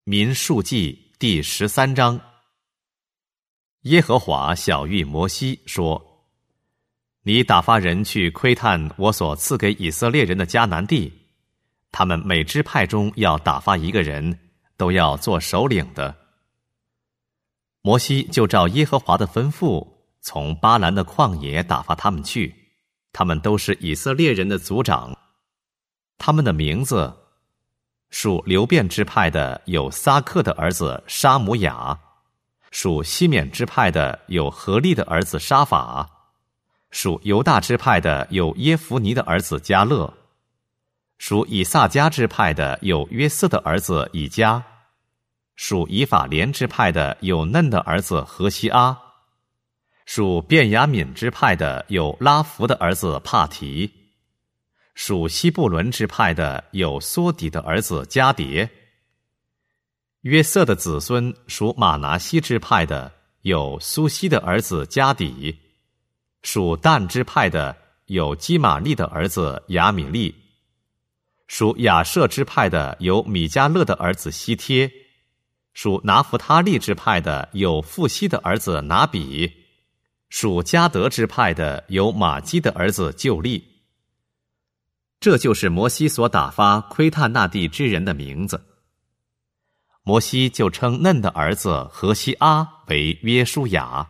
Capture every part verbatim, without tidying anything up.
民数记第十三章。耶和华晓谕摩西说：你打发人去窥探我所赐给以色列人的迦南地，他们每支派中要打发一个人，都要做首领的。摩西就照耶和华的吩咐，从巴兰的旷野打发他们去，他们都是以色列人的族长。他们的名字，属流便支派的有撒克的儿子沙姆雅，属西缅支派的有何利的儿子沙法，属犹大支派的有耶孚尼的儿子迦勒，属以萨迦支派的有约瑟的儿子以迦，属以法莲支派的有嫩的儿子何西阿，属便雅悯支派的有拉弗的儿子帕提，属西布伦支派的有梭底的儿子迦迭。约瑟的子孙属马拿西支派的有苏西的儿子迦底，属但支派的有基玛利的儿子亚米利，属亚舍支派的有米迦勒的儿子希帖，属拿弗他利支派的有富西的儿子拿比，属迦得支派的有玛基的儿子旧利。这就是摩西所打发窥探那地之人的名字。摩西就称嫩的儿子何西阿为约书亚。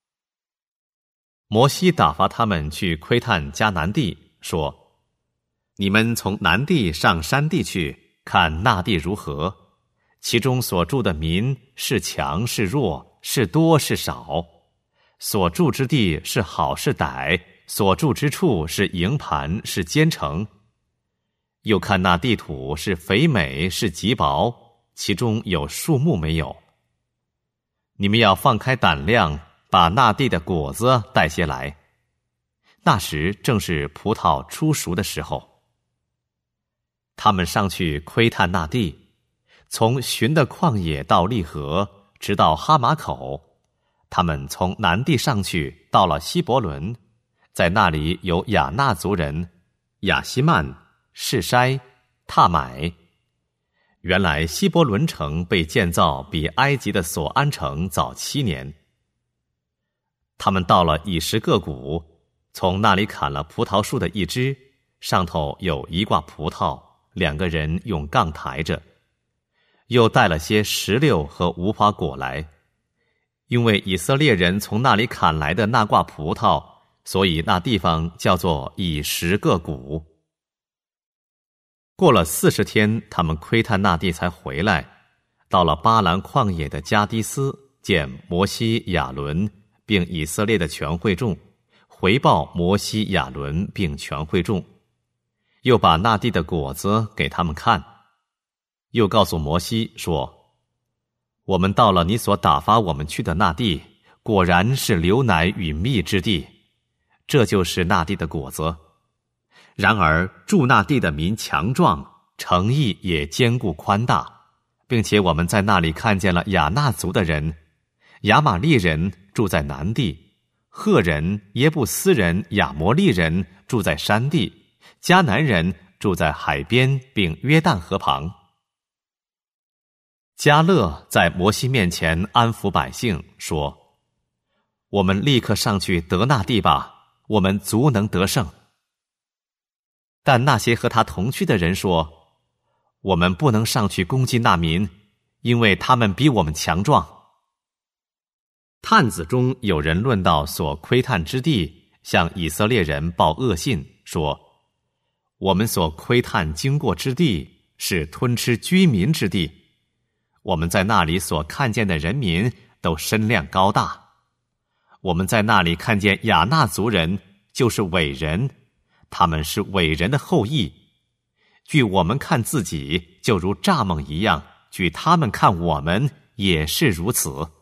摩西打发他们去窥探迦南地，说：你们从南地上山地去，看那地如何，其中所住的民是强是弱，是多是少，所住之地是好是歹，所住之处是营盘是坚城。又看那地土是肥美是瘠薄，其中有树木没有。你们要放开胆量，把那地的果子带些来。那时正是葡萄出熟的时候。他们上去窥探那地，从寻的旷野到利河，直到哈马口。他们从南地上去，到了希伯伦，在那里有亚纳族人亚希曼、示筛、踏买。原来希伯伦城被建造比埃及的索安城早七年。他们到了以实各谷，从那里砍了葡萄树的一枝，上头有一挂葡萄，两个人用杠抬着，又带了些石榴和无花果来。因为以色列人从那里砍来的那挂葡萄，所以那地方叫做以实各谷。过了四十天，他们窥探那地才回来，到了巴兰旷野的加迪斯，见摩西、亚伦并以色列的全会众，回报摩西、亚伦并全会众，又把那地的果子给他们看，又告诉摩西说：我们到了你所打发我们去的那地，果然是流奶与蜜之地，这就是那地的果子。然而住那地的民强壮，城邑也坚固宽大，并且我们在那里看见了亚纳族的人，亚玛利人住在南地，赫人、耶布斯人、亚摩利人住在山地，迦南人住在海边并约旦河旁。迦勒在摩西面前安抚百姓，说：我们立刻上去得那地吧，我们足能得胜。但那些和他同去的人说：我们不能上去攻击那民，因为他们比我们强壮。探子中有人论到所窥探之地，向以色列人报恶信，说：我们所窥探经过之地是吞吃居民之地，我们在那里所看见的人民都身量高大。我们在那里看见亚纳族人，就是伟人，他们是伟人的后裔。据我们看自己，就如蚱蜢一样，据他们看我们，也是如此。